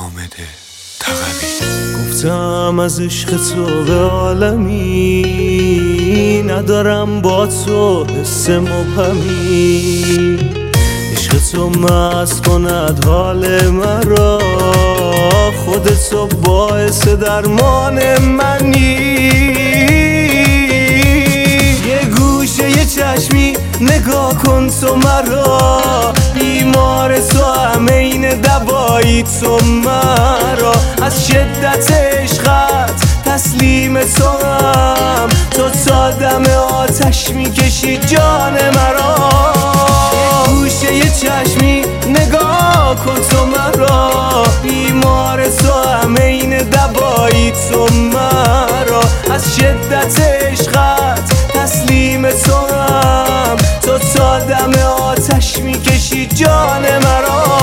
حامد تقوی. گفتم از عشق تو به عالمی ندارم با تو حس مبهمی. عشق تو مست کند حال مرا، خودتو باعث درمان منی. یه گوشه یه چشمی نگاه کن تو مرا، بیمار تو همه این دوایی تو مرا. از شدت عشقت تسلیم تو هم، تو تا دم آتش میکشی جان مرا. یه گوشه یه چشمی نگاه کن تو مرا، بیمار تو همه این دوایی تو مرا. از شدت عشقت تسلیم تو هم، تو تا دم آتش میکشی جان مرا.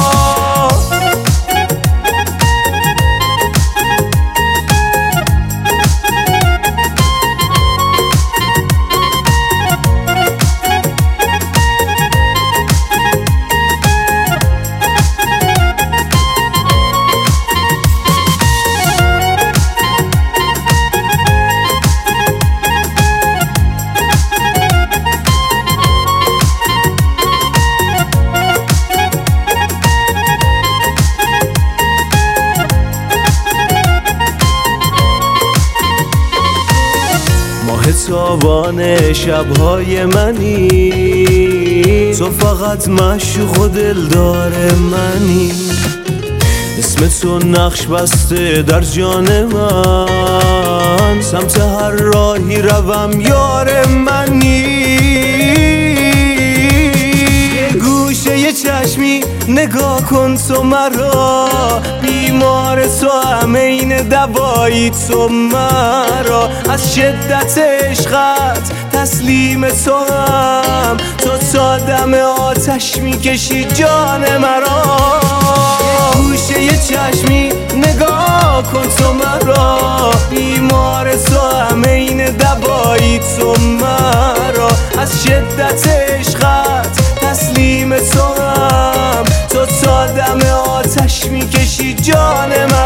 تابان شبهای منی، تو فقط معشوق و دلدار منی. اسم تو نقش بسته در جان من، سمت هر راهی روم یار منی. یه گوشه یه چشمی نگاه کن تو مرا، بیمار تو همه این دوایی تو مرا. از شدت عشقت تسلیم تو هم، تو تا دم آتش میکشی جان مرا. یه گوشه یه چشمی نگاه کن تو مرا، بیمار تو همه این دوایی تو مرا. از شدت عشقت تسلیم تو هم، تو تا دم آتش میکشی جان مرا.